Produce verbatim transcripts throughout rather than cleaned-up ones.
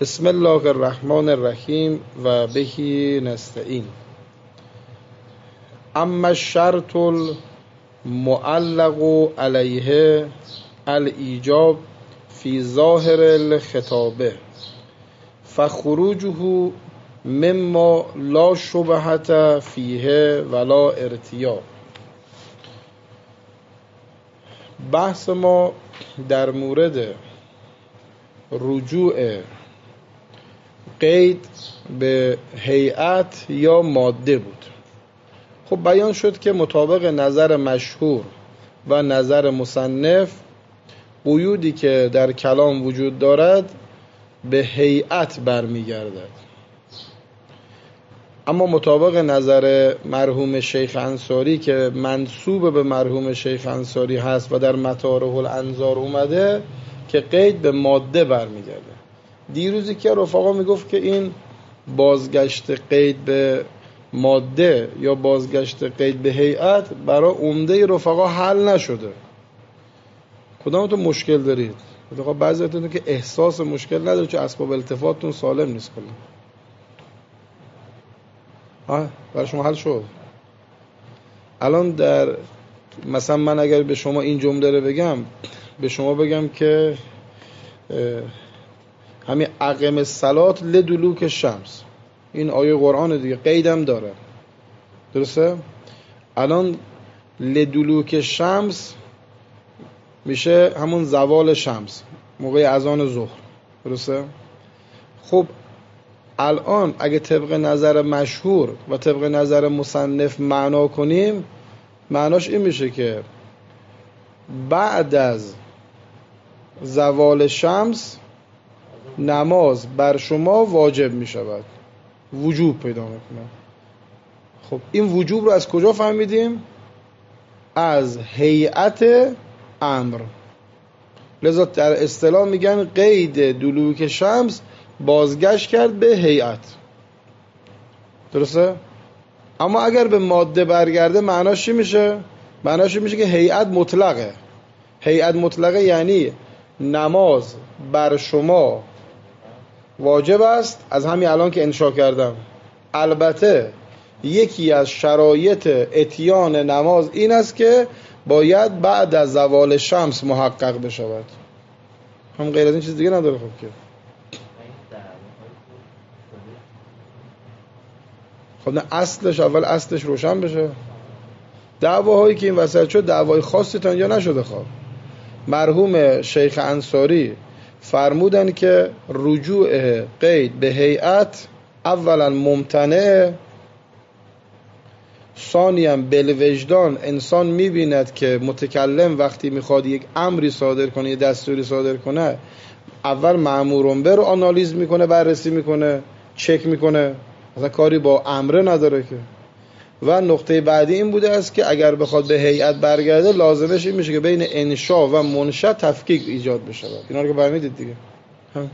بسم الله الرحمن الرحیم و بهی نستعین. اما الشرط المعلق علیه الایجاب فی ظاهر الخطابه فخروجه مما لا شبهة فیه ولا ارتیاب. بحث ما در مورد رجوع قید به هیئت یا ماده بود. خب بیان شد که مطابق نظر مشهور و نظر مصنف قیودی که در کلام وجود دارد به هیئت برمیگردد، اما مطابق نظر مرحوم شیخ انصاری که منسوب به مرحوم شیخ انصاری هست و در مطارح الانظار اومده که قید به ماده برمیگرده. دیروزی که رفقا میگفت که این بازگشت قید به ماده یا بازگشت قید به هیئت برای عمده رفقا حل نشده. کدامتون مشکل دارید؟ رفقا بعضیاتون که احساس مشکل نداره چون اسباب التفاتتون سالم نیست کلا. ها برای شما حل شد؟ الان در مثلا من اگر به شما این جمله رو بگم، به شما بگم که همین اقیم الصلاة لدلوک الشمس، این آیه قرآن دیگه قیدم داره، درسته؟ الان لدلوک الشمس میشه همون زوال شمس موقع اذان ظهر، درسته؟ خب الان اگه طبق نظر مشهور و طبق نظر مصنف معنا کنیم، معناش این میشه که بعد از زوال شمس نماز بر شما واجب می شود، وجوب پیدا میکنه. خب این وجوب رو از کجا فهمیدیم؟ از هیئت امر. لذا در اصطلاح میگن قید دلوک شمس بازگشت کرد به هیئت، درسته؟ اما اگر به ماده برگرده معناش چی میشه؟ معناش میشه که هیئت مطلقه. هیئت مطلقه یعنی نماز بر شما واجب است، از همین الان که انشا کردم. البته یکی از شرایط اتیان نماز این است که باید بعد از زوال شمس محقق بشود. هم غیر از این چیز دیگه نداره. خب که خب نه اصلش اول اصلش روشن بشه. دعواهایی که این وسط شد دعوای خاصی تا اینجا نشده. خب مرحوم شیخ انصاری فرمودن که رجوع قید به هیئت اولا ممتنع، ثانیاً بالوجدان. انسان میبیند که متکلم وقتی میخواد یک امری صادر کنه، یک دستوری صادر کنه، اول مأمورون به رو آنالیز میکنه، بررسی میکنه، چک میکنه، مثلا کاری با امره نداره که. و نقطه بعدی این بوده است که اگر بخواد به هیئت برگرده لازمش این میشه که بین انشا و منشا تفکیک ایجاد بشه. اینا رو که فهمیدید دیگه. هم.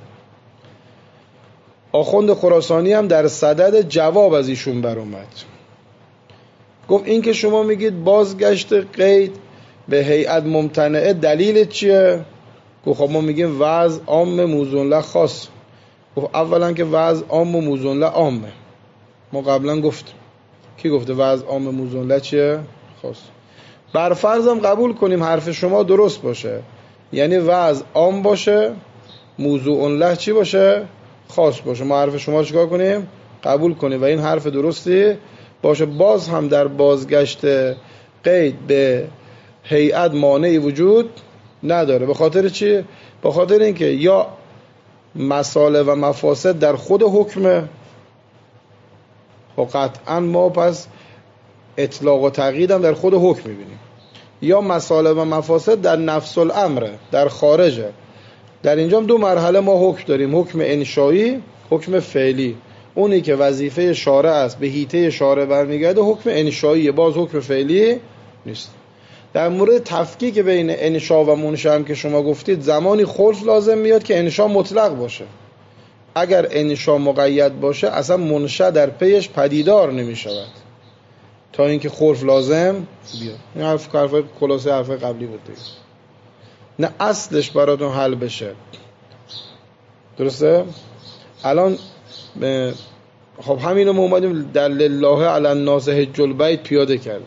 آخوند خراسانی هم در صدد جواب از ایشون بر اومد، گفت این که شما میگید بازگشت قید به هیئت ممتنعه دلیل چیه؟ گفت خب ما میگیم وضع عام موضوع له خاص. گفت اولا که وضع عام و موضوع له عامه. ما قبلا گفتیم کی گفته وضع عام موضوع له چیه؟ خاص. بر فرضم قبول کنیم حرف شما درست باشه، یعنی وضع عام باشه، موضوع له چی باشه؟ خاص باشه. ما حرف شما چیکار کنیم؟ قبول کنیم و این حرف درستی باشه. باز هم در بازگشت قید به هیئت مانعی وجود نداره. به خاطر چی؟ به خاطر اینکه یا مصالح و مفاسد در خود حکمه، و قطعا ما پس اطلاق و تقیید هم در خود حکم میبینیم، یا مصالح و مفاسد در نفس الامره، در خارجه. در اینجا هم دو مرحله ما حکم داریم، حکم انشایی، حکم فعلی. اونی که وظیفه شارع است به هیته شارع برمیگرده حکم انشایی، باز حکم فعلی نیست. در مورد تفکیک بین انشا و منشا هم که شما گفتید زمانی خلف لازم میاد که انشا مطلق باشه. اگر انشا مقید باشه اصلا منشا در پیش پدیدار نمی شود تا اینکه خلف لازم بیاد. این حرف حرف خلاصه حرف قبلی بود دیگه. نه اصلش براتون حل بشه، درسته؟ الان خب همینو ما اومدیم در لله علی الناس حج البیت پیاده کردیم.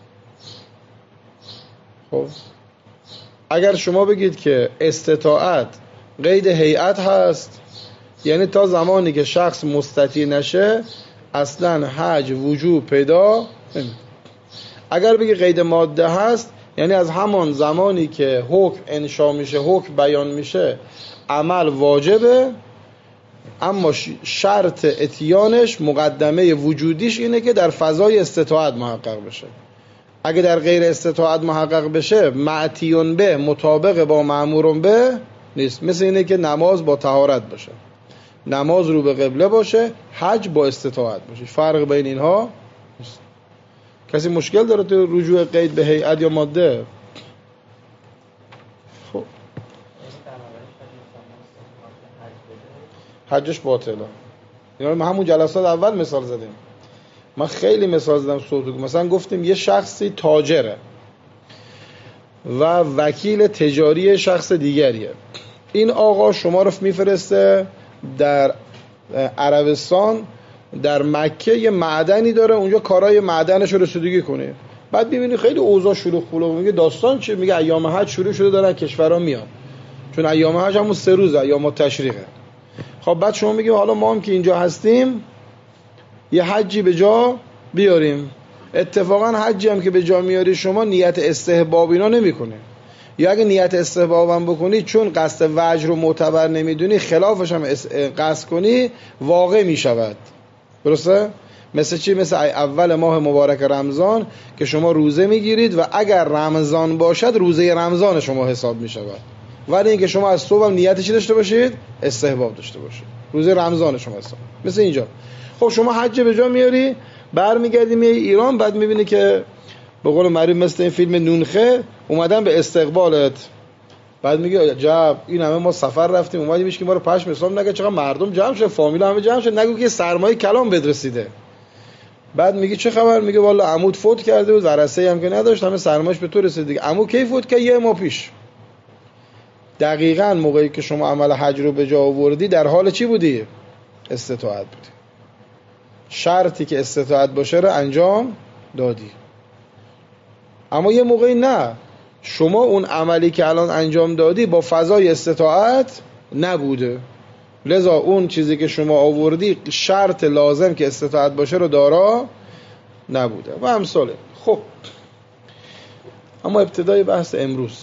خب اگر شما بگید که استطاعت قید هیئت هست، یعنی تا زمانی که شخص مستطیع نشه اصلا حج وجوب پیدا نمیکنه. اگر بگی قید ماده هست، یعنی از همان زمانی که حکم انشا میشه، حکم بیان میشه، عمل واجبه، اما شرط اتیانش، مقدمه وجودیش اینه که در فضای استطاعت محقق بشه. اگه در غیر استطاعت محقق بشه، معتیون به، مطابق با مأمورون به نیست. مثل اینه که نماز با طهارت باشه، نماز رو به قبله باشه، حج با استطاعت باشه. فرق بین اینها نیست. کسی مشکل داره تو رجوع قید به هیئت یا ماده؟ خب حجش باطله. یعنی ما همون جلسات اول مثال زدیم، من خیلی مثال زدم صوتو. مثلا گفتیم یه شخصی تاجره و وکیل تجاری شخص دیگریه. این آقا شما رو میفرسته در عربستان، در مکه یه معدنی داره، اونجا کارهای معدنش رو رسیدگی کنه. بعد میبینی خیلی اوضاع شلوغ پلوغ، میگه داستان چیه؟ میگه ایام حج شروع شده، دارن کشورها میان، چون ایام حج همون سه روزه، ایام تشریقه. خب بعد شما میگیم حالا ما هم که اینجا هستیم یه حجی به جا بیاریم. اتفاقا حجی هم که به جا میاری شما نیت استحباب اینا نمیکنه، یا اگه نیت استحباب هم بکنی چون قصد وجه رو معتبر نمیدونی، خلافش هم قصد کنی، واقع میشود. درسته؟ مثل چی؟ مثل اول ماه مبارک رمضان که شما روزه میگیرید و اگر رمضان باشد روزه رمضان شما حساب میشود، ولی اینکه شما از صبح هم نیت چی داشته باشید؟ استحباب داشته باشید، روزه رمضان شما حساب. مثل اینجا خب شما حج به جا میاری، برمیگردی میای ایران، بعد میبینی که به قول معروف مثل این فیلم نونخه اومدن به استقبالت، بعد میگه عجب این همه ما سفر رفتیم اومدیم که ما رو پشم حساب نگه، چقدر مردم جمع شد، فامیل همه جمع شد، نگو که سرمایه کلام بد رسیده. بعد میگه چه خبر؟ میگه والا عمود فوت کرده بود، ورثه‌ای هم که نداشت، همه سرمایه‌اش به تو رسید دیگه. عمو کی فوت کرد؟ یه ماه پیش. دقیقاً موقعی که شما عمل حج رو به جا آوردی در حال چی بودی؟ استطاعت بودی. شرطی که استطاعت باشه رو انجام دادی. اما یه موقعی نه، شما اون عملی که الان انجام دادی با فضای استطاعت نبوده، لذا اون چیزی که شما آوردی شرط لازم که استطاعت باشه رو دارا نبوده و امثاله. خب اما ابتدای بحث امروز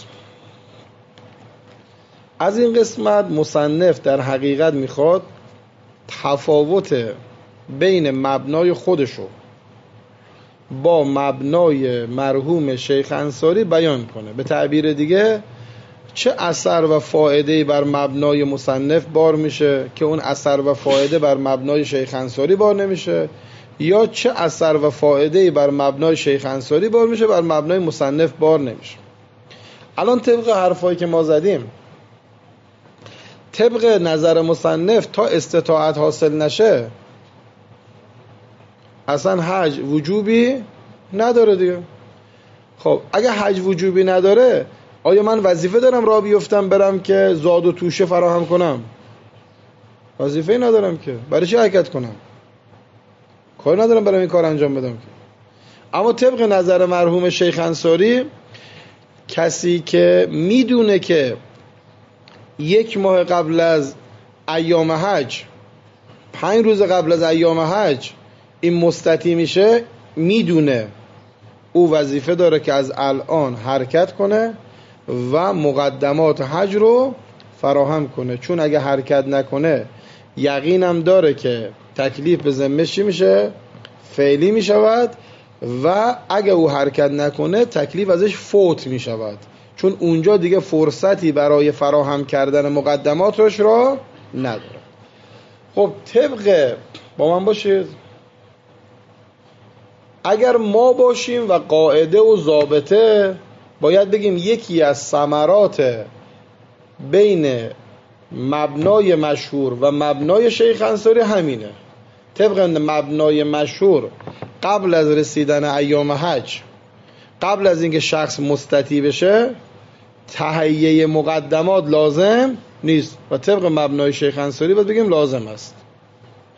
از این قسمت مصنف در حقیقت میخواد تفاوت بین مبنای خودشو با مبنای مرحوم شیخ انصاری بیان کنه. به تعبیر دیگه چه اثر و فایده‌ای بر مبنای مصنف بار میشه که اون اثر و فایده بر مبنای شیخ انصاری بار نمیشه، یا چه اثر و فایده‌ای بر مبنای شیخ انصاری بار میشه بر مبنای مصنف بار نمیشه. الان طبق حرفایی که ما زدیم، طبق نظر مصنف تا استطاعت حاصل نشه اصلا حج وجوبی نداره دیگه. خب اگه حج وجوبی نداره، آیا من وظیفه دارم راه بیفتم برم که زاد و توشه فراهم کنم؟ وظیفه ندارم که، برای چی حرکت کنم؟ کار ندارم برام این کار انجام بدم که. اما طبق نظر مرحوم شیخ انصاری، کسی که میدونه که یک ماه قبل از ایام حج، پنج روز قبل از ایام حج این مستطیع میشه، میدونه او وظیفه داره که از الان حرکت کنه و مقدمات حج رو فراهم کنه، چون اگه حرکت نکنه یقینم داره که تکلیف به ذمه‌ش چی میشه؟ فعلی میشود، و اگه او حرکت نکنه تکلیف ازش فوت میشود، چون اونجا دیگه فرصتی برای فراهم کردن مقدماتش را نداره. خب طبق با من باشید، اگر ما باشیم و قاعده و ضابطه، باید بگیم یکی از ثمرات بین مبنای مشهور و مبنای شیخ انصاری همینه. طبق مبنای مشهور قبل از رسیدن ایام حج، قبل از اینکه شخص مستطیع بشه، تهیه مقدمات لازم نیست و طبق مبنای شیخ انصاری باید بگیم لازم است.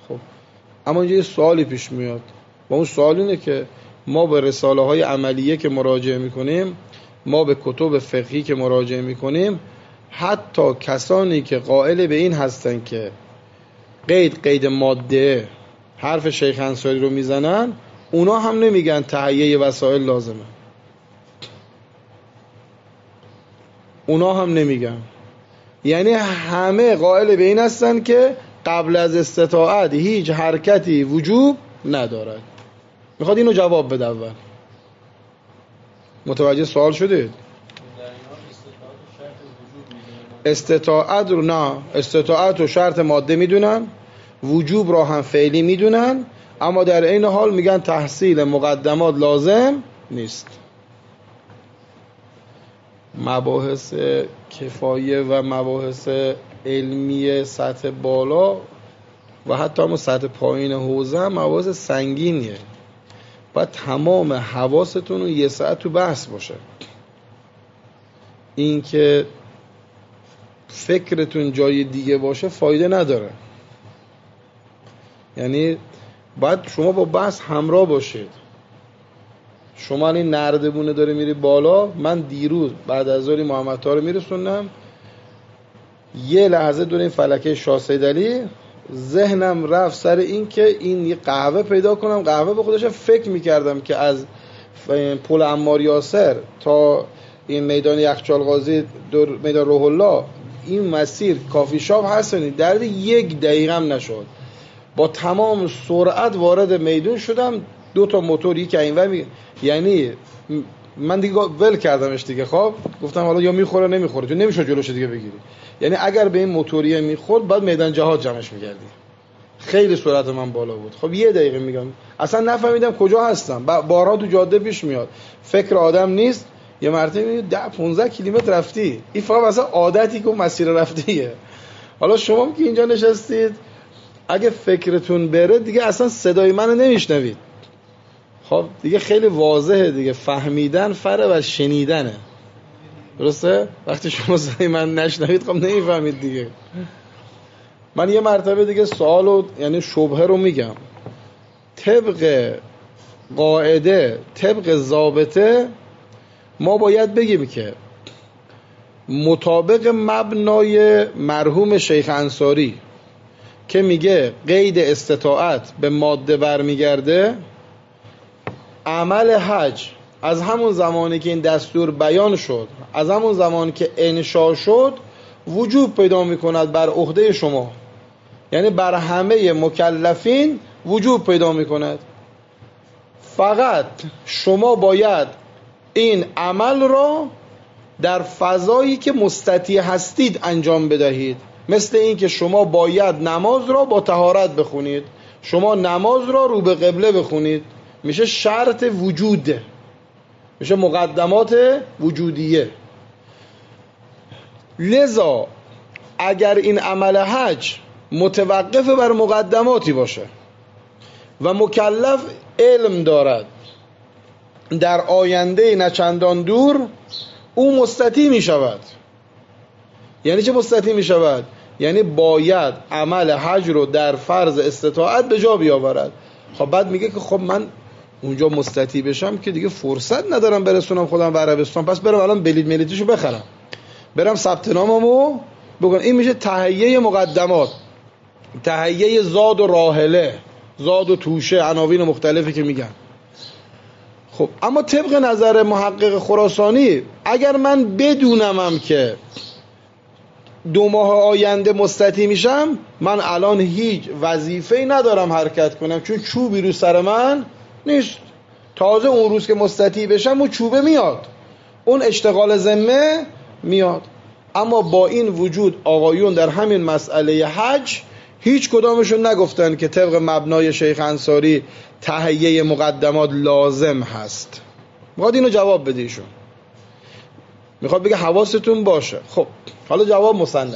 خب اما اینجا یه سوالی پیش میاد و اون سوال اینه که ما به رساله های عملیه که مراجعه میکنیم، ما به کتب فقهی که مراجعه میکنیم، حتی کسانی که قائل به این هستن که قید قید ماده حرف شیخ انصاری رو میزنن، اونا هم نمیگن تهیه وسایل لازمه. اونا هم نمیگن. یعنی همه قائل به این هستن که قبل از استطاعت هیچ حرکتی وجوب ندارد. میخواد اینو جواب بده اول. متوجه سوال شدید؟ استطاعت رو نه، استطاعت رو شرط ماده میدونن، وجوب را هم فعلی میدونن، اما در این حال میگن تحصیل مقدمات لازم نیست. مباحث کفایه و مباحث علمی سطح بالا و حتی هم سطح پایین حوزه هم مباحث سنگینیه. باید تمام حواستون رو یه ساعت تو بحث باشه. این که فکرتون جای دیگه باشه فایده نداره. یعنی باید شما با بحث همراه باشید. شما این نردبونه داره میری بالا، من دیروز بعد از ظهر محمد طاهر میرسونم، یه لحظه دور این فلکه شاه سید علی ذهنم رفت سر این که این یه قهوه پیدا کنم. قهوه به خودش فکر میکردم که از پل عمار یاسر تا این میدان یخچال قاضی دور میدان روح الله این مسیر کافی شاپ هستنی درد یک دقیقه هم نشد. با تمام سرعت وارد میدون شدم، دو تا موتور یک اینور می... یعنی من دیگه ول کردمش دیگه. خب گفتم حالا یا میخوره نمیخوره، تو نمیشه جلوش دیگه بگیری. یعنی اگر به این موتوریه میخورد بعد میدان جهاد جمعش میکردی. خیلی سرعت من بالا بود. خب یه دقیقه میگم اصلا نفهمیدم کجا هستم. بارها تو جاده پیش میاد، فکر آدم نیست. یه مرتبه میگه ده پانزده کیلومتر رفتی. این فقط مثلا عادتی که مسیر رفتیه. حالا شما که اینجا نشستید اگه فکرتون بره دیگه اصلا صدای منو نمیشنوید. خب دیگه خیلی واضحه دیگه، فهمیدن فرق از شنیدنه. درسته؟ وقتی شما صدای من نشنوید خب نمیفهمید دیگه. من یه مرتبه دیگه سوالو یعنی شبهه رو میگم. طبق قاعده، طبق ضابطه ما باید بگیم که مطابق مبنای مرحوم شیخ انصاری که میگه قید استطاعت به ماده برمیگرده، عمل حج از همون زمانی که این دستور بیان شد، از همون زمانی که انشا شد، وجوب پیدا میکند بر عهده شما. یعنی بر همه مکلفین وجوب پیدا میکند. فقط شما باید این عمل را در فضایی که مستطیع هستید انجام بدهید. مثل این که شما باید نماز را با طهارت بخونید، شما نماز را رو به قبله بخونید، میشه شرط وجود، میشه مقدمات وجودیه. لذا اگر این عمل حج متوقف بر مقدماتی باشه و مکلف علم دارد در آینده نچندان دور او مستطیع می شود. یعنی چه مستطیع می شود؟ یعنی باید عمل حج رو در فرض استطاعت به جا بیاورد. خب بعد میگه که خب من اونجا مستطیع بشم که دیگه فرصت ندارم برسونم خودم به عربستان، پس برم الان بلیط ملیتیشو بخرم، برم ثبت ناممو بکنم. این میشه تهیه مقدمات، تهیه زاد و راحله، زاد و توشه، عناوین مختلفی که میگن. خب اما طبق نظر محقق خراسانی اگر من بدونمم که دو ماه آینده مستطیع میشم، من الان هیچ وظیفه‌ای ندارم حرکت کنم، چون چوبی رو سر من نیست. تازه اون روز که مستطیع بشم اون چوبه میاد، اون اشتغال ذمه میاد. اما با این وجود آقایون در همین مسئله حج هیچ کدامشون نگفتن که طبق مبنای شیخ انصاری تهیه مقدمات لازم هست. میخواد اینو جواب بده ایشون. میخواد بگه حواستون باشه. خب حالا جواب مصنف.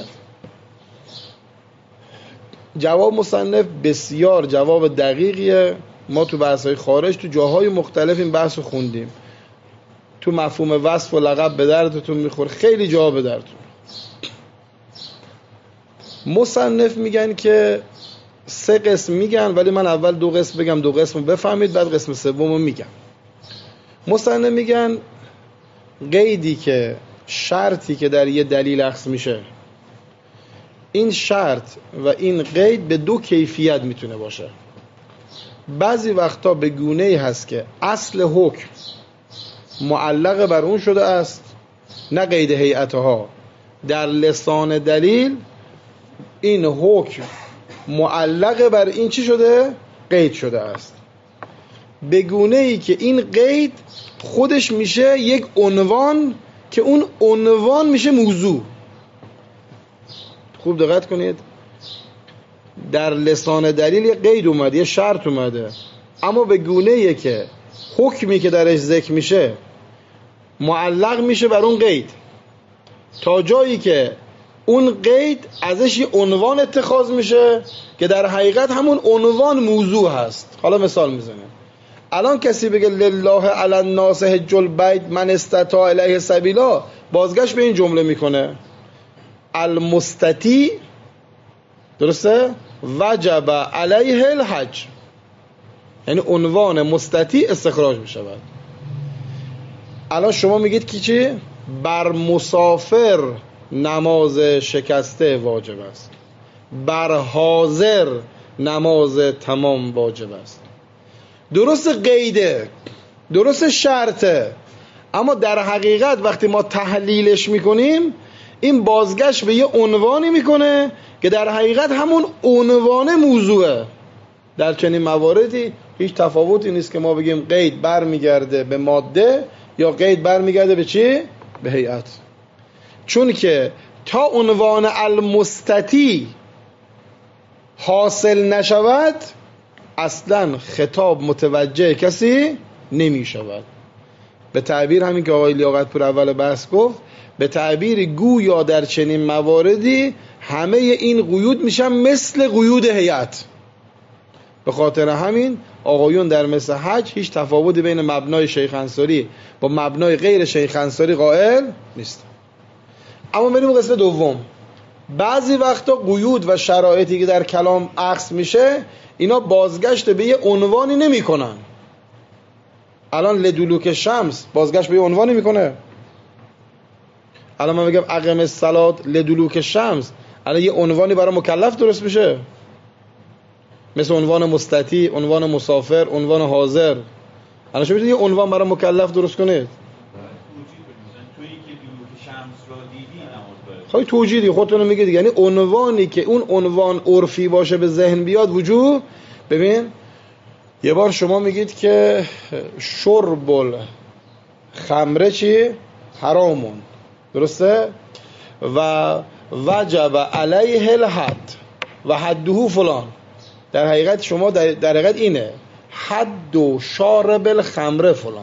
جواب مصنف بسیار جواب دقیقیه. ما تو بحث‌های خارج تو جاهای مختلف این بحث رو خوندیم. تو مفهوم وصف و لقب به دردتون میخوره، خیلی جا به دردتون. مصنف میگن که سه قسم میگن، ولی من اول دو قسم بگم، دو قسم رو بفهمید، بعد قسم سوم رو میگم. مصنف میگن قیدی که شرطی که در یه دلیل اخذ میشه، این شرط و این قید به دو کیفیت میتونه باشه. بعضی وقتا به گونه‌ای هست که اصل حکم معلق بر اون شده است، نه قید هیئتها. در لسان دلیل این حکم معلق بر این چی شده؟ قید شده است. به گونه‌ای که این قید خودش میشه یک عنوان که اون عنوان میشه موضوع. خوب دقت کنید، در لسان دلیل یه قید اومده، یه شرط اومده، اما به گونه‌ای که حکمی که درش ذکر میشه معلق میشه بر اون قید، تا جایی که اون قید ازش یه عنوان اتخاذ میشه که در حقیقت همون عنوان موضوع هست. حالا مثال میزنم. الان کسی بگه لله علی الناس حج البیت من استطاع الیه سبیلا، بازگشت به این جمله میکنه المستطیع، درسته؟ وجب علیه الحج، یعنی عنوان مستطیع استخراج میشود. الان شما میگید که چی؟ بر مسافر نماز شکسته واجب است، بر حاضر نماز تمام واجب است. درست قیده، درست شرطه، اما در حقیقت وقتی ما تحلیلش میکنیم این بازگشت به یه عنوانی میکنه که در حقیقت همون عنوان موضوعه. در چنین مواردی هیچ تفاوتی نیست که ما بگیم قید برمیگرده به ماده یا قید برمیگرده به چی؟ به هیئت. چون که تا عنوان المستطیع حاصل نشود اصلا خطاب متوجه کسی نمی شود. به تعبیر همین که آقای لیاقت پور اول بحث گفت، به تعبیر گویا در چنین مواردی همه این قیود میشن مثل قیود هیئت. به خاطر همین آقایون در مثل حج هیچ تفاوتی بین مبنای شیخ انصاری با مبنای غیر شیخ انصاری قائل نیست. اما بریم قسمت دوم. بعضی وقتا قیود و شرایطی که در کلام اخذ میشه اینا بازگشت به یه عنوانی نمی کنن. الان لدلوک شمس بازگشت به یه عنوانی میکنه. الان من بگم اقم الصلاة لدلوک شمس، الان یه عنوانی برای مکلف درست میشه، مثل عنوان مستطیع، عنوان مسافر، عنوان حاضر. الان شما میتونید یه عنوان برای مکلف درست کنید. خواهی توجیدی خودتون رو میگید، یعنی عنوانی که اون عنوان عرفی باشه به ذهن بیاد وجود. ببین یه بار شما میگید که شرب الخمره چی؟ حرامون، درسته؟ و وجب علیه الحد و حده فلان. در حقیقت شما در, در حقیقت اینه حد و شارب الخمره فلان،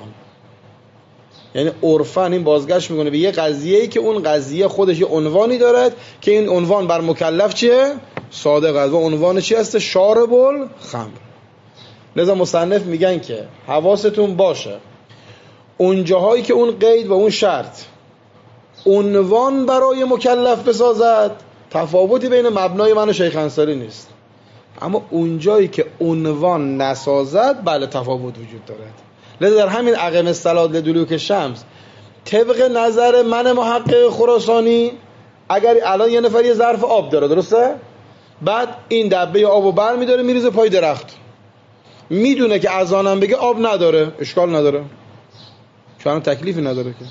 یعنی عرفاً این بازگشت میکنه به یه قضیه‌ای که اون قضیه خودش یه عنوانی دارد که این عنوان بر مکلف چیه؟ صادق است. و عنوان چی هست؟ شارب الخمر. لذا مصنف میگن که حواستون باشه اون جاهایی که اون قید و اون شرط عنوان برای مکلف بسازد تفاوتی بین مبنای من و شیخ انصاری نیست، اما اون جایی که عنوان نسازد بله تفاوت وجود دارد. لذا در همین اقم الصلاة لدلوک شمس طبق نظر من محقق خراسانی، اگر الان یه نفر یه ظرف آب داره، درسته؟ بعد این دبه آبو بر میداره میریزه پای درخت، میدونه که اذانم بگه آب نداره، اشکال نداره، چون تکلیفی نداره که.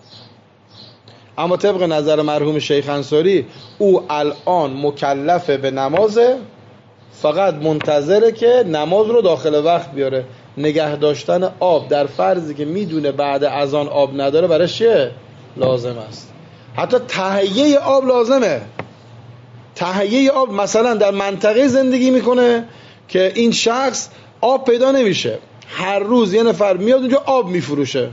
اما طبق نظر مرحوم شیخ انصاری او الان مکلف به نمازه، فقط منتظره که نماز رو داخل وقت بیاره. نگه داشتن آب در فرضی که میدونه بعد اذان آب نداره برایش چیه؟ لازم است. حتی تهیه آب لازمه. تهیه آب مثلا در منطقه زندگی میکنه که این شخص آب پیدا نمیشه، هر روز یه نفر میاد اونجا آب میفروشه،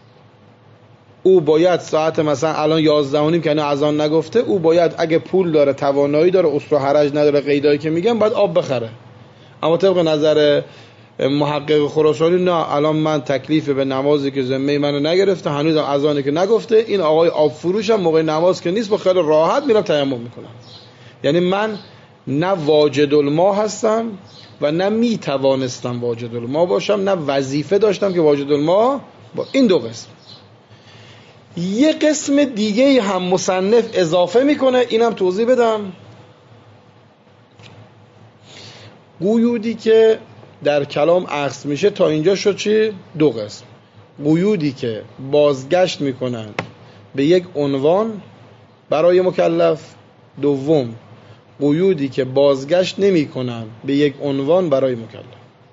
او باید ساعت مثلا الان یازده و نیم که اذان نگفته، او باید اگه پول داره، توانایی داره، اصل و حرج نداره، قیدایی که میگن، باید آب بخره. اما طبق نظر محقق خراسانی نه، الان من تکلیف به نمازی که ذمه منو نگرفته، هنوز اذانی که نگفته، این آقای آب فروشم موقع نماز که نیست با خیلی راحت میرم تیمم میکنم. یعنی من نه واجد الماء هستم و نه می توانستم واجد الماء باشم، نه وظیفه داشتم که واجد الماء با. این دو قسم. یه قسم دیگه هم مصنف اضافه میکنه، اینم توضیح بدم. قیودی که در کلام اخذ میشه تا اینجا شد چی؟ دو قسم. قیودی که بازگشت میکنن به یک عنوان برای مکلف، دوم قیودی که بازگشت نمیکنن به یک عنوان برای مکلف.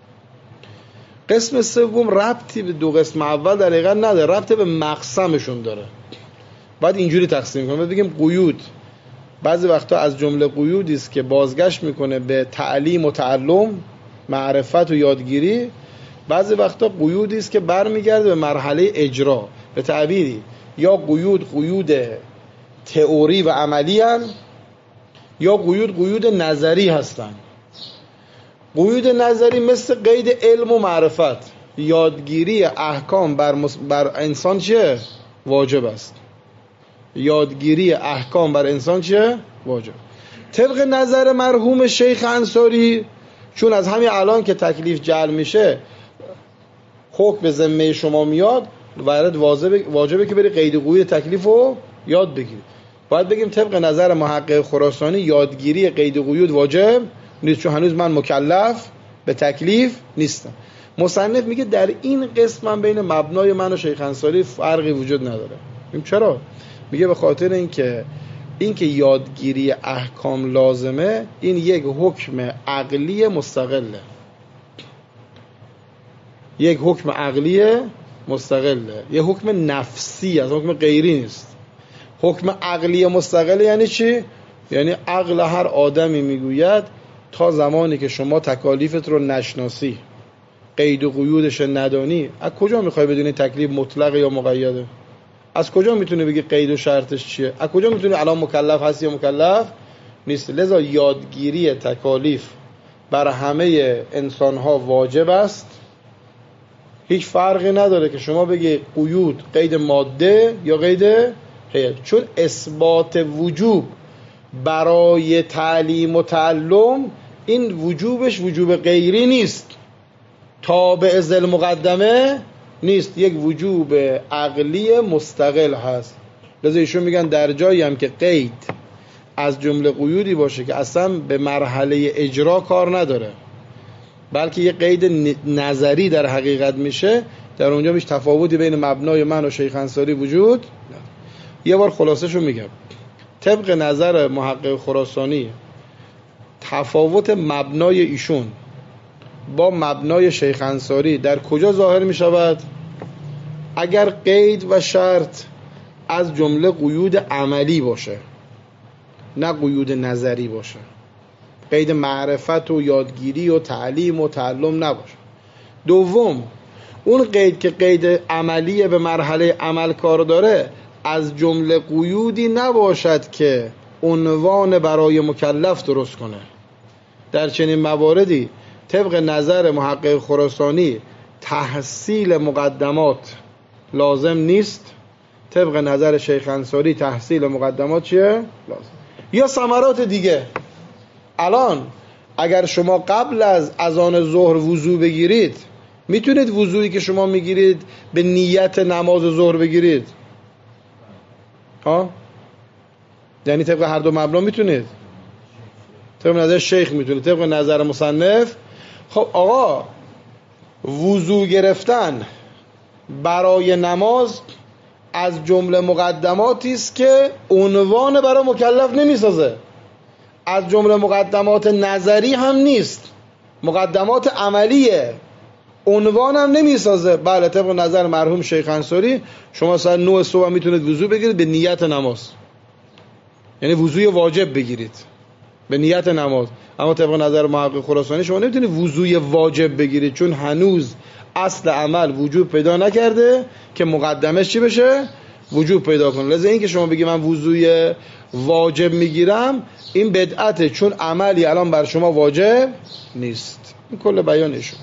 قسم سوم ربطی به دو قسم اول در حقیقت نداره، ربطی به مقسمشون داره. باید اینجوری تقسیم کنیم، بگیم قیود بعضی وقتا از جمله قیودی است که بازگشت میکنه به تعلیم و تعلم، معرفت و یادگیری. بعضی وقتا قیودی است که برمیگرده به مرحله اجرا. به تعبیری یا قیود قیود تئوری و عملی هستند یا قیود قیود نظری هستند. قیود نظری مثل قید علم و معرفت، یادگیری احکام بر, مص... بر انسان چیه؟ واجب است. یادگیری احکام بر انسان چیه؟ واجب. طبق نظر مرحوم شیخ انصاری، چون از همین الان که تکلیف جعل میشه حکم به ذمه شما میاد، وارد واجبه که بری قید قیود تکلیف رو یاد بگیری. باید بگیم طبق نظر محقق خراسانی یادگیری قید قیود واجب نیست، چون هنوز من مکلف به تکلیف نیستم. مصنف میگه در این قسم من بین مبنای من و شیخ انصاری فرقی وجود نداره. این چرا؟ میگه به خاطر اینکه اینکه یادگیری احکام لازمه، این یک حکم عقلی مستقله، یک حکم عقلی مستقله، یک حکم نفسی است، حکم غیری نیست. حکم عقلی مستقل یعنی چی؟ یعنی عقل هر آدمی میگوید تا زمانی که شما تکالیفت رو نشناسی، قید و قیودش ندانی، از کجا میخوای بدونی تکلیف مطلق یا مقیده؟ از کجا میتونی بگی قید و شرطش چیه؟ از کجا میتونی الان مکلف هستی یا مکلف نیست؟ لذا یادگیری تکالیف بر همه انسانها واجب است. هیچ فرقی نداره که شما بگی قیود قید ماده یا قید هیئت، چون اثبات وجوب برای تعلیم و تعلم این وجوبش وجوب غیری نیست، تابع ذل مقدمه نیست، یک وجوب عقلی مستقل هست. لذا ایشون میگن در جایی هم که قید از جمله قیودی باشه که اصلا به مرحله اجرا کار نداره، بلکه یه قید نظری در حقیقت میشه، در اونجا میشه تفاوتی بین مبنای من و شیخ انصاری وجود نداره. یه بار خلاصه‌شو میگم. طبق نظر محقق خراسانی تفاوت مبنای ایشون با مبنای شیخ انصاری در کجا ظاهر می شود؟ اگر قید و شرط از جمله قیود عملی باشه، نه قیود نظری باشه، قید معرفت و یادگیری و تعلیم و تعلم نباشه. دوم، اون قید که قید عملی به مرحله عمل کار داره از جمله قیودی نباشد که عنوان برای مکلف درست کنه. در چنین مواردی طبق نظر محقق خراسانی تحصیل مقدمات لازم نیست، طبق نظر شیخ انصاری تحصیل مقدمات چیه؟ لازم. یا ثمرات دیگه. الان اگر شما قبل از اذان ظهر وضو بگیرید، میتونید وضویی که شما میگیرید به نیت نماز ظهر بگیرید؟ ها؟ یعنی طبق هر دو مبنا میتونید؟ طبق نظر شیخ میتونید، طبق نظر مصنف. خب آقا، وضو گرفتن برای نماز از جمله مقدماتی است که عنوان برای مکلف نمیسازه، از جمله مقدمات نظری هم نیست، مقدمات عملیه، عنوان هم نمیسازه. بله، طبق نظر مرحوم شیخ انصاری شما ساعت نه صبح میتونید وضو بگیرید به نیت نماز، یعنی وضوی واجب بگیرید به نیت نماز. اما طبق نظر محقق خراسانی شما نمیتونید وضوی واجب بگیرید، چون هنوز اصل عمل وجوب پیدا نکرده که مقدمش چی بشه؟ وجوب پیدا کنه. لذا این که شما بگی من وضوی واجب میگیرم، این بدعته، چون عملی الان بر شما واجب نیست. این کل بیانشون.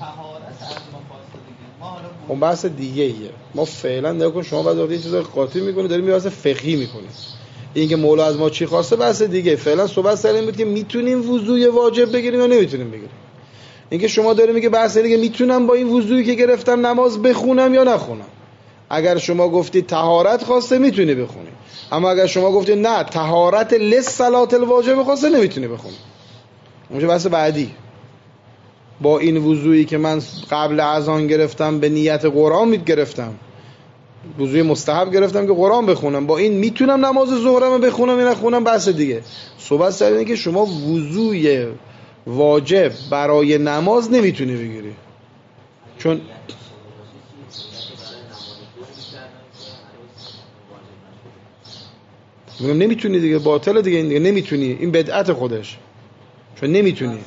اون بحث دیگه ایه. ما فعلا نگاه کن، شما بعد وقتی یه چیز قاطی میکنید داریم یه بحث فقهی میکنید. اینکه مولا از ما چی خواسته بحث دیگه. فعلا صحبت سر این بود که میتونیم وضوی واجب بگیریم یا نمیتونیم بگیریم. اینکه شما داریم میگه بحث اینه که میتونم با این وضویی که گرفتم نماز بخونم یا نخونم. اگر شما گفتید طهارت خواسته میتونی بخونی، اما اگر شما گفتید نه طهارت للصلات الواجب خواسته نمیتونی بخونی. اونجا بحث بعدی، با این وضویی که من قبل اذان گرفتم به نیت قرآن میگرفتم، وضوی مستحب گرفتم که قرآن بخونم، با این میتونم نماز ظهرم بخونم یا نخونم بحث دیگه. صحبت سر اینه که شما وضوی واجب برای نماز نمیتونی بگیری، چون میگم نمیتونی دیگه، باطله دیگه، این دیگه نمیتونی، این بدعت خودش، چون نمیتونی.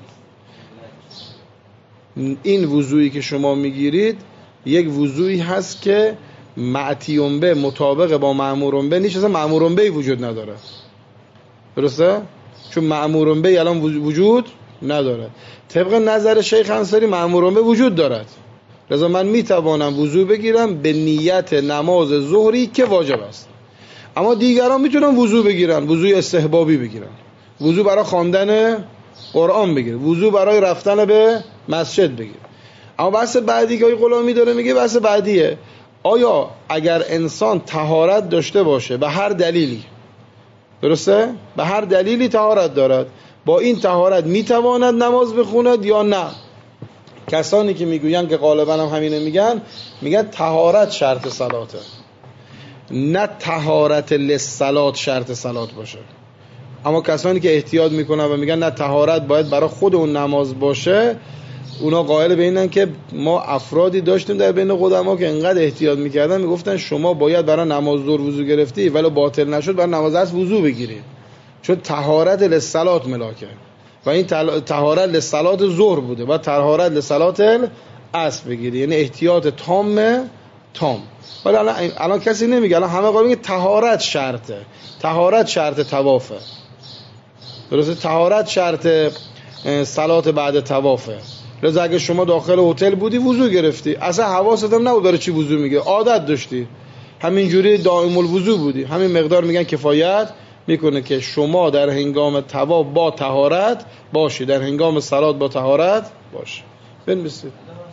این وضویی که شما میگیرید یک وضویی هست که معتیون به مطابق با مأمورون به نیست، اصلا مأمورون به وجود نداره، درسته؟ چون مأمورون به الان وجود نداره. طبق نظر شیخ انصاری مأمورون به وجود دارد، لذا من میتوانم وضو بگیرم به نیت نماز ظهری که واجب است. اما دیگران میتونن وضو بگیرن، وضوی استحبابی بگیرن، وضو برای خواندن قرآن بگیرن، وضو برای رفتن به مسجد بگیرن. اما بحث بعدی که غلامی داره میگه بحث بعدیه، آیا اگر انسان طهارت داشته باشه به هر دلیلی، درسته؟ به هر دلیلی طهارت دارد، با این طهارت میتواند نماز بخوند یا نه؟ کسانی که میگوین که غالبا هم همینه میگن، میگن طهارت شرط صلاته، نه طهارت للصلات شرط صلات باشه. اما کسانی که احتیاط میکنن و میگن نه طهارت باید برای خود اون نماز باشه، اونا قائل به اینن که ما افرادی داشتیم در بین قدما که انقدر احتیاط میکردن میگفتن شما باید برای نماز ظهر وضو گرفتی ولی باطل نشد برای نماز عصر وضو بگیری، چون طهارت للصلات ملاکه و این طهارت للصلات ظهر بوده و طهارت للصلات عصر بگیری، یعنی احتیاط تام تام. ولی الان الان کسی نمیگه، الان همه قائل میگه طهارت شرطه، طهارت شرط طوافه، درسته؟ طهارت شرط صلات بعد طوافه. لذا اگه شما داخل هتل بودی وضو گرفتی، اصلا حواست هم نبود برای چی وضو میگه، عادت داشتی، همین جوری دائم الوضو بودی، همین مقدار میگن کفایت میکنه که شما در هنگام طواف با طهارت باشی، در هنگام صلات با طهارت باشی. بنویسید.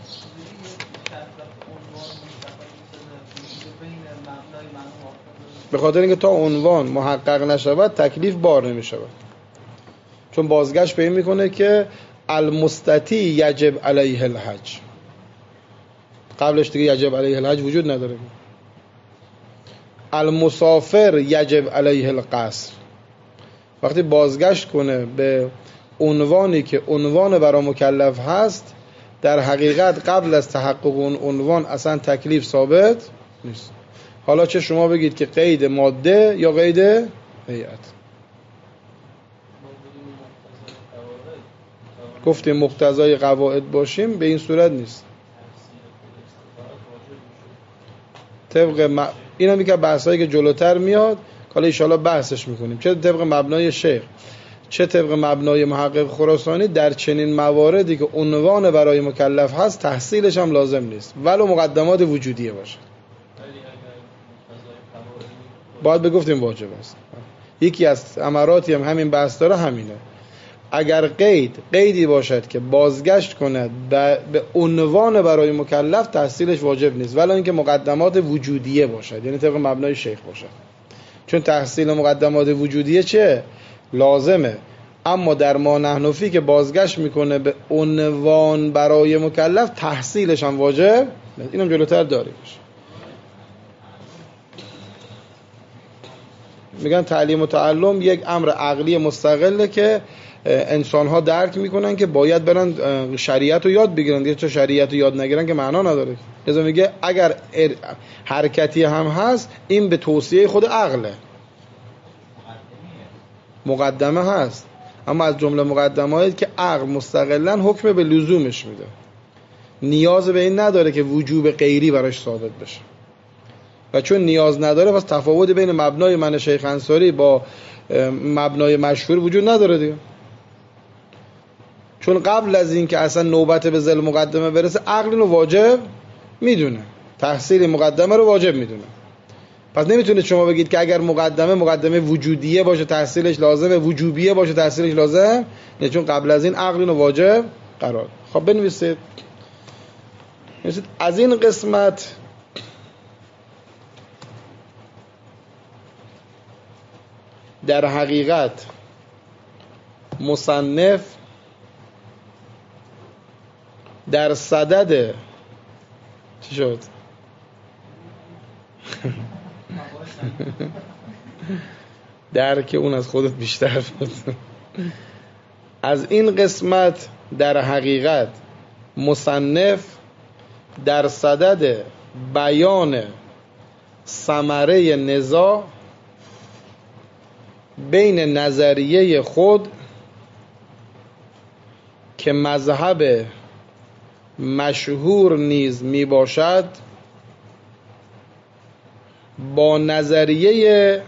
به خاطر اینکه تا عنوان محقق نشود تکلیف بار نمیشود، چون بازگشت به این میکنه که المستطیع یجب علیه الحج، قبلش دیگه یجب علیه الحج وجود نداره. المسافر یجب علیه القصر، وقتی بازگشت کنه به عنوانی که عنوان برای مکلف هست، در حقیقت قبل از تحقق اون عنوان اصلا تکلیف ثابت نیست. حالا چه شما بگید که قید ماده یا قید هیئت. گفتیم مقتضای قواعد باشیم، به این صورت نیست. طبق م... اینا میگه بحثایی که جلوتر میاد حالا ان شاءالله بحثش میکنیم، چه طبق مبنای شیخ چه طبق مبنای محقق خراسانی، در چنین مواردی که عنوان برای مکلف هست تحصیلش هم لازم نیست ولو مقدمات وجودیه باشه. باید بگفتیم واجب است. یکی از امراتی هم همین بحث داره، همینه. اگر قید قیدی باشد که بازگشت کند به عنوان برای مکلف، تحصیلش واجب نیست ولو اینکه مقدمات وجودیه باشد، یعنی طبق مبنای شیخ باشد، چون تحصیل مقدمات وجودیه چه؟ لازمه. اما در ما نحنفی که بازگشت میکنه به عنوان برای مکلف، تحصیلش هم واجب نیست. اینم جلوتر داریم. میگن تعلیم و تعلم یک امر عقلی مستقله که انسان ها درک میکنن که باید برن شریعت رو یاد بگیرن، دیگه چه شریعت رو یاد نگیرن که معنا نداره. لذا میگه اگر حرکتی هم هست این به توصیه خود عقله، مقدمه هست، اما از جمله مقدمه‌ای که عقل مستقلا حکم به لزومش میده، نیاز به این نداره که وجوب غیری براش ثابت بشه. و چون نیاز نداره پس تفاوت بین مبنای من شیخ انصاری با مبنای مشهور وجود نداره دیگه. چون قبل از این که اصلا نوبت به ذل مقدمه برسه، عقل رو واجب میدونه، تحصیل مقدمه رو واجب میدونه. پس نمیتونید شما بگید که اگر مقدمه مقدمه وجودیه باشه تحصیلش لازمه، وجوبیه باشه تحصیلش لازم نه، چون قبل از این عقل اینو واجب قرار. خب بنویسید. بنویسید از این قسمت در حقیقت مصنف در صدد چی شد؟ درک اون از خودت بیشتر بود. از این قسمت در حقیقت مصنف در صدد بیان ثمره نزاع بین نظریه خود که مذهب مشهور نیز می باشد با نظریه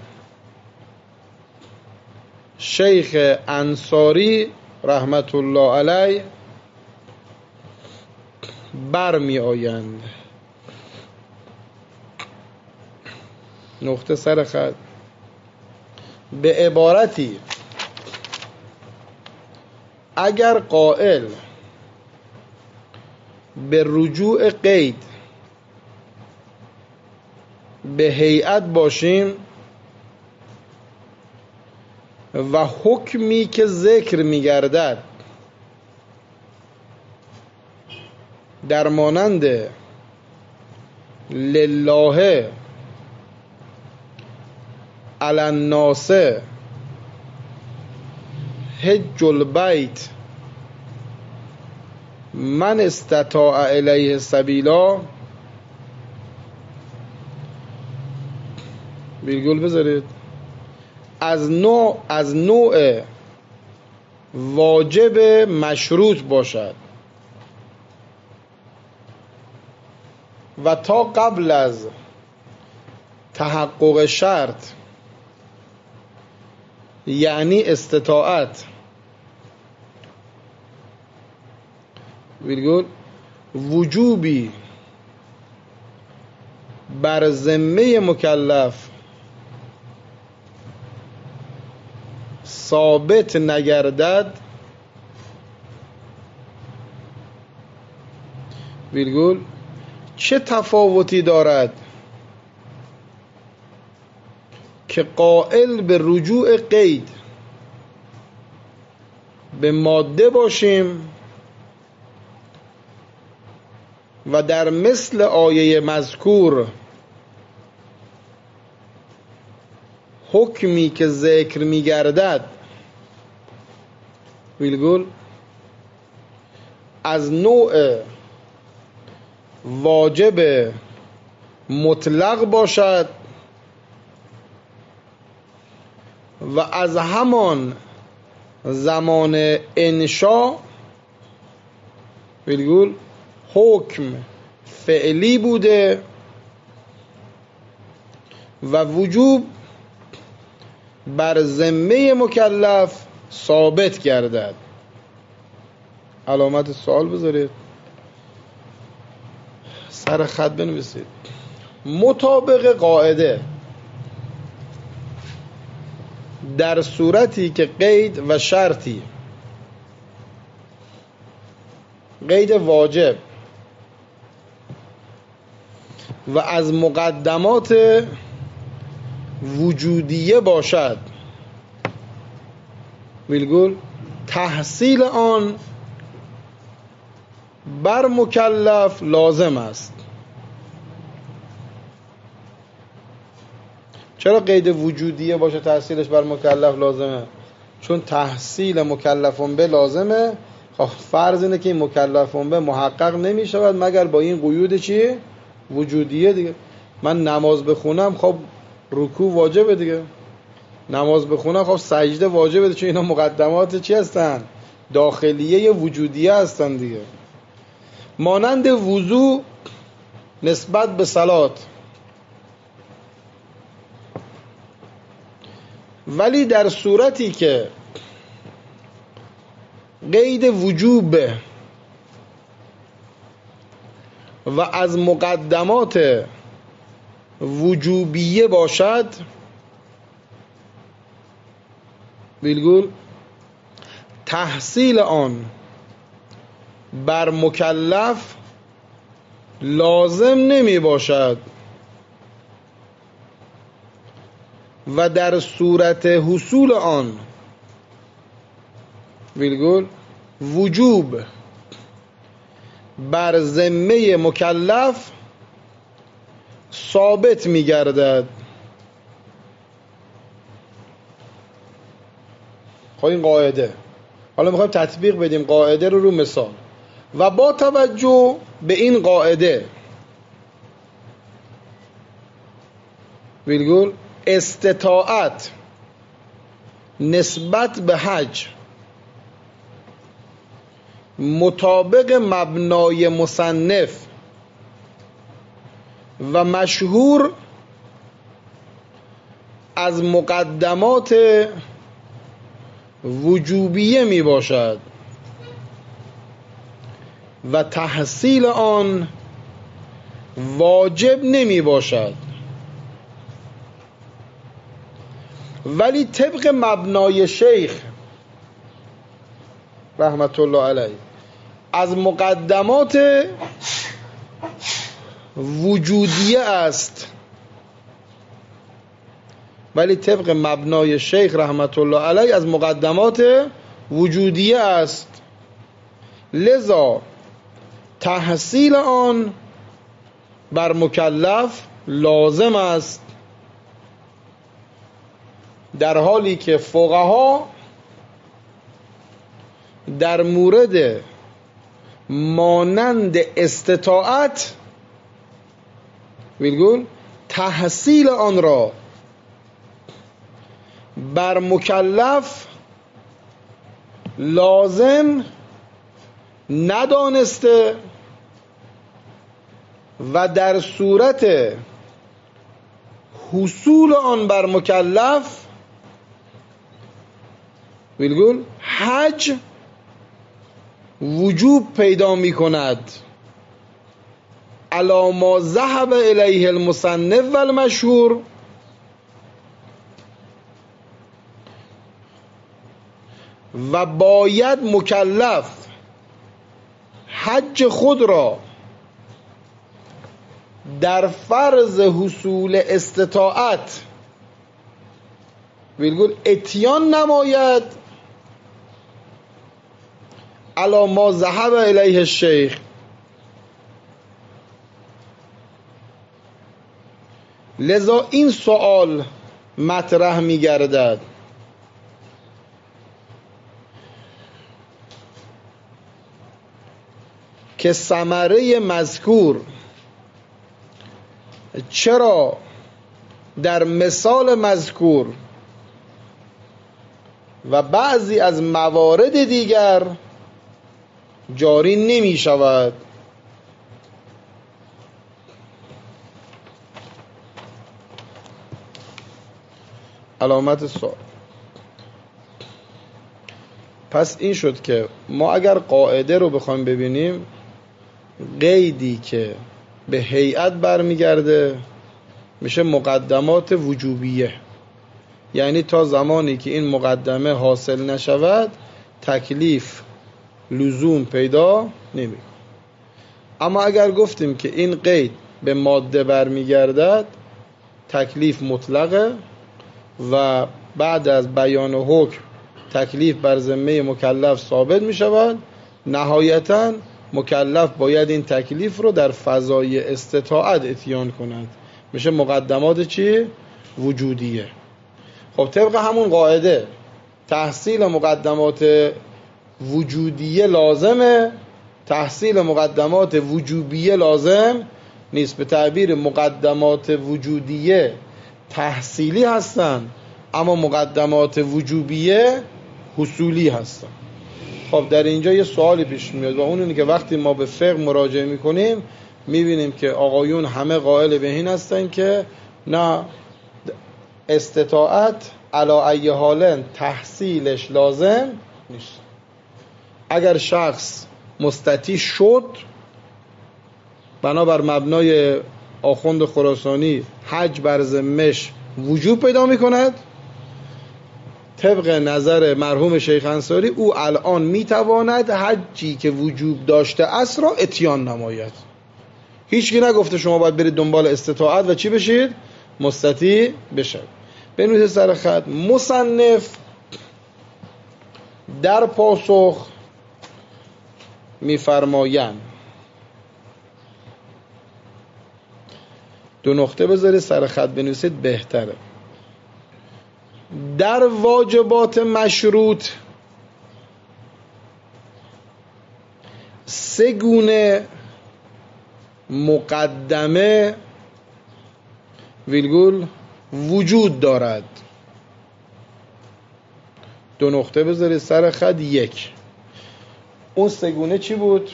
شیخ انصاری رحمت الله علیه برمی آیند. نقطه سر خط. به عبارتی اگر قائل به رجوع قید به هیئت باشیم و حکمی که ذکر می‌گردد در مانند لله علی الناس حج البیت من استطاع الیه سبیلا، ویرگول بذارید، از نوع از نوع واجب مشروط باشد و تا قبل از تحقق شرط یعنی استطاعت ویرگول وجوبی بر ذمه مکلف ثابت نگردد ویرگول چه تفاوتی دارد که قائل به رجوع قید به ماده باشیم و در مثل آیه مذکور حکمی که ذکر می گردد ویلگول از نوع واجب مطلق باشد و از همان زمان انشا ویلگول حکم فعلی بوده و وجوب بر ذمه مکلف ثابت گردد. علامت سوال بذارید، سر خط بنویسید. مطابق قاعده در صورتی که قید و شرطی، قید واجب و از مقدمات وجودیه باشد ویلگول تحصیل آن بر مکلف لازم است. چرا قید وجودیه باشه تحصیلش بر مکلف لازمه؟ چون تحصیل مکلفون به لازمه. خب فرض اینه که این مکلفون به محقق نمی شود مگر با این قیود چی؟ وجودیه دیگه. من نماز بخونم خب رکوع واجبه دیگه، نماز بخونم خب سجده واجبه، چون اینا مقدمات چی هستن؟ داخلیه وجودیه هستن دیگه. مانند وضو نسبت به صلات. ولی در صورتی که قید وجوب و از مقدمات وجوبیه باشد، ویلگول تحصیل آن بر مکلف لازم نمی باشد و در صورت حصول آن ویلگول وجوب بر ذمه مکلف ثابت می گردد. خب این قاعده. حالا میخوایم تطبیق بدیم قاعده رو رو مثال. و با توجه به این قاعده ویلگول استطاعت نسبت به حج مطابق مبنای مصنف و مشهور از مقدمات وجوبیه می باشد و تحصیل آن واجب نمی باشد، ولی طبق مبنای شیخ رحمت الله علیه از مقدمات وجودیه است، ولی طبق مبنای شیخ رحمت الله علیه از مقدمات وجودیه است، لذا تحصیل آن بر مکلف لازم است، در حالی که فقها در مورد مانند استطاعت ویلگول تحصیل آن را بر مکلف لازم ندانسته و در صورت حصول آن بر مکلف ویلگول حج وجوب پیدا می کند، علی ما ذهب الیه المصنف و المشهور، و باید مکلف حج خود را در فرض حصول استطاعت ویلگول اتیان نماید، علی ما ذهب الیه الشیخ، لذا این سوال مطرح می گردد که ثمره مذکور چرا در مثال مذکور و بعضی از موارد دیگر جاری نمی شود. علامت سوال. پس این شد که ما اگر قاعده رو بخوایم ببینیم، قیدی که به هیئت برمیگرده میشه مقدمات وجوبیه، یعنی تا زمانی که این مقدمه حاصل نشود تکلیف لزوم پیدا نمی. اما اگر گفتیم که این قید به ماده برمیگردد تکلیف مطلقه و بعد از بیان حکم تکلیف بر ذمه مکلف ثابت می شود، نهایتاً مکلف باید این تکلیف رو در فضای استطاعت اتیان کند، میشه مقدمات چی؟ وجودیه. خب طبق همون قاعده تحصیل مقدمات وجودیه لازمه، تحصیل مقدمات وجوبیه لازم نیست. به تعبیر مقدمات وجودیه تحصیلی هستن اما مقدمات وجوبیه حصولی هستن. خب در اینجا یه سوالی پیش میاد و اون اینه که وقتی ما به فقه مراجعه میکنیم میبینیم که آقایون همه قائل به این هستن که نه، استطاعت علی ای حال تحصیلش لازم نیست. اگر شخص مستطیع شد بنابر مبنای آخوند خراسانی حج بر ذمش وجوب پیدا میکند، طبق نظر مرحوم شیخ انصاری او الان میتواند حجی که وجوب داشته است را اتیان نماید. هیچکی نگفته شما باید برید دنبال استطاعت و چی بشید؟ مستطیع بشد. بنویسید سر خط. مصنف در پاسخ میفرمایند، دو نقطه بذارید سر خط بنویسید بهتره، در واجبات مشروط سه گونه مقدمه ویلگول وجود دارد. دو نقطه بذارید سر خط. یک، اون سه گونه چی بود؟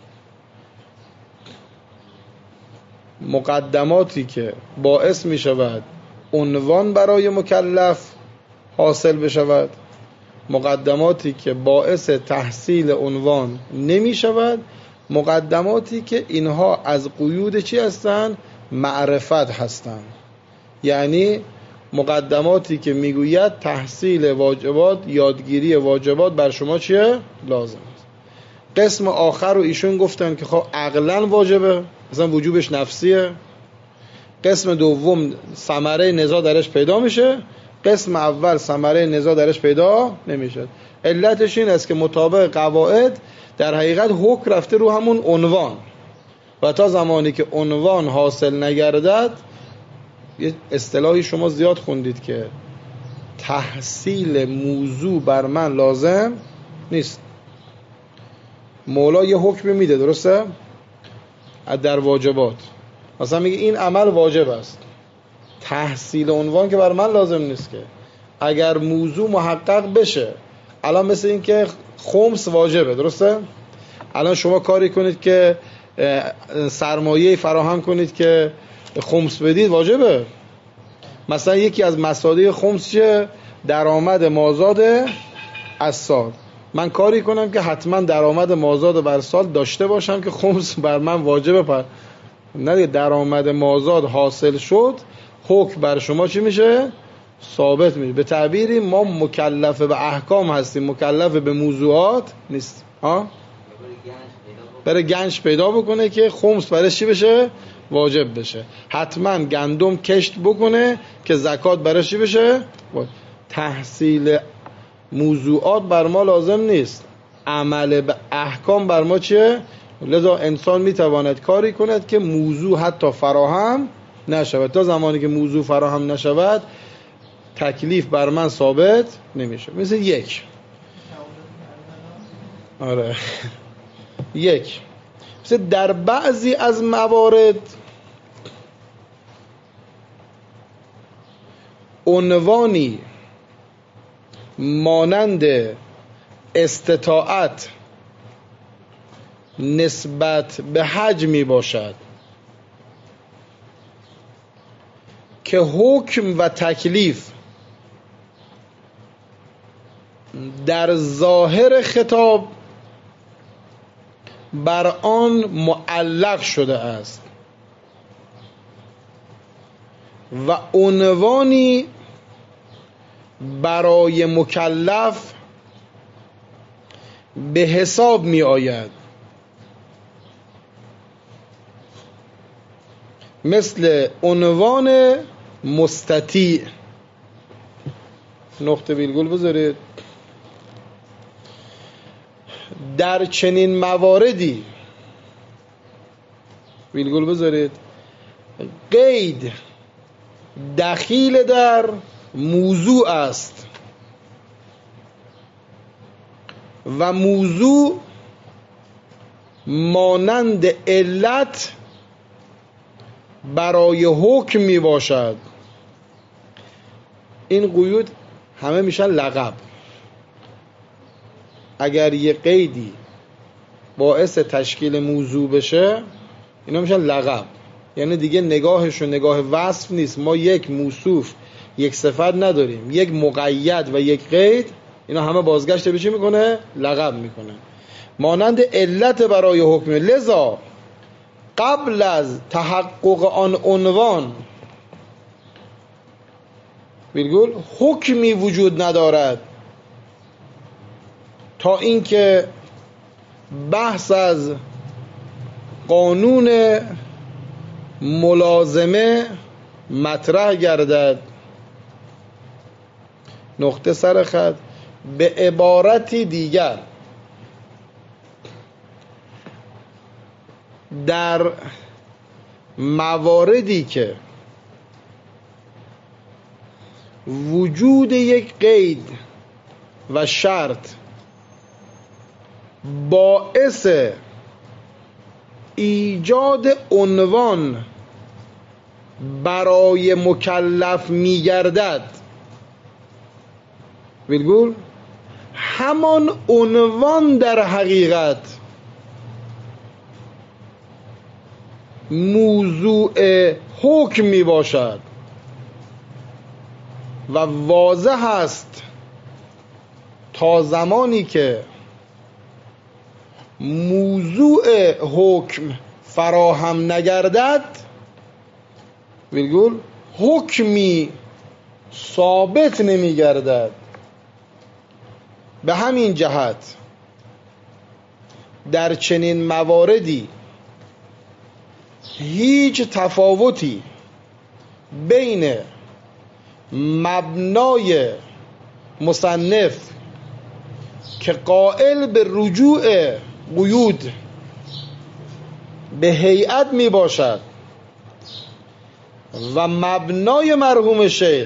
مقدماتی که باعث می شود عنوان برای مکلف حاصل بشود، مقدماتی که باعث تحصیل عنوان نمی شود، مقدماتی که اینها از قیود چی هستند؟ معرفت هستند. یعنی مقدماتی که میگوید تحصیل واجبات، یادگیری واجبات بر شما چیه؟ لازم است. قسم آخر رو ایشون گفتن که خب عقلاً واجبه، مثلا وجوبش نفسیه. قسم دوم ثمره نزاع درش پیدا میشه، قسم اول ثمره نزاع درش پیدا نمیشه. علتش این است که مطابق قواعد در حقیقت حکم رفته رو همون عنوان و تا زمانی که عنوان حاصل نگردد، یه اصطلاحی شما زیاد خوندید که تحصیل موضوع بر من لازم نیست. مولا یه حکم میده، درسته؟ در واجبات مثلا میگه این عمل واجب است، تحصیل عنوان که بر من لازم نیست. که اگر موضوع محقق بشه، الان مثل این که خمس واجبه، درسته؟ الان شما کاری کنید که سرمایه فراهم کنید که خمس بدید، واجبه. مثلا یکی از مصادیق خمس چیه؟ درآمد مازاد از سال. من کاری کنم که حتما درآمد مازاد بر سال داشته باشم که خمس بر من واجبه. پر نه دیگه، درآمد مازاد حاصل شد، حکم بر شما چی میشه؟ ثابت میشه. به تعبیری ما مکلف به احکام هستیم، مکلف به موضوعات نیست. ها؟ برای گنج پیدا بکنه که خمس برش چی بشه؟ واجب بشه. حتما گندم کشت بکنه که زکات برش چی بشه؟ تحصیل موضوعات بر ما لازم نیست، عمل به احکام بر ما چیه؟ لذا انسان میتواند کاری کند که موضوع حتی فراهم نشود. تا زمانی که موضوع فراهم نشود تکلیف بر من ثابت نمیشه. مثل یک آره یک مثل در بعضی از موارد عنوانی مانند استطاعت نسبت به حج می باشد که حکم و تکلیف در ظاهر خطاب بر آن معلق شده است و عنوانی برای مکلف به حساب می آید، مثل عنوان مستطیع. نقطه ویرگول بذارید. در چنین مواردی ویرگول بذارید قید دخیل در موضوع است و موضوع مانند علت برای حکم می باشد. این قیود همه میشن لقب. اگر یه قیدی باعث تشکیل موضوع بشه اینا میشن لقب، یعنی دیگه نگاهشون نگاه وصف نیست. ما یک موصوف، یک صفت نداریم، یک مقید و یک قید. اینا همه بازگشت به چی میکنه؟ لقب میکنه. مانند علت برای حکم. لذا قبل از تحقق آن عنوان ویرگول حکمی وجود ندارد تا اینکه بحث از قانون ملازمه مطرح گردد. نقطه سر خط. به عبارتی دیگر در مواردی که وجود یک قید و شرط باعث ایجاد عنوان برای مکلف می‌گردد، ویرگول همان عنوان در حقیقت موضوع حکم می باشد و واضح است تا زمانی که موضوع حکم فراهم نگردد ویرگول حکمی ثابت نمی گردد. به همین جهت در چنین مواردی هیچ تفاوتی بین مبنای مصنف که قائل به رجوع قیود به هیئت می باشد و مبنای مرحوم شیخ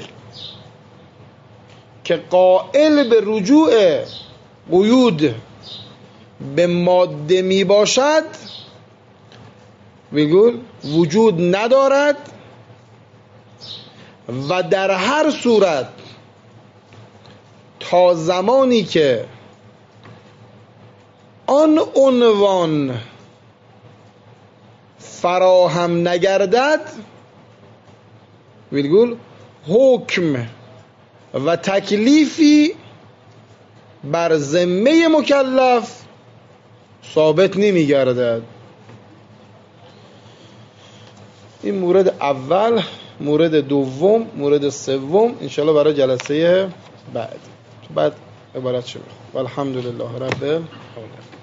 که قائل به رجوع قیود به ماده می باشد ویگول وجود ندارد و در هر صورت تا زمانی که آن عنوان فراهم نگردد ویرگول حکم و تکلیفی بر ذمه مکلف ثابت نمی گردد. این مورد اول. مورد دوم، مورد سوم انشاءالله برای جلسه بعد. بعد عبارت شد. والحمدلله رب العالمین.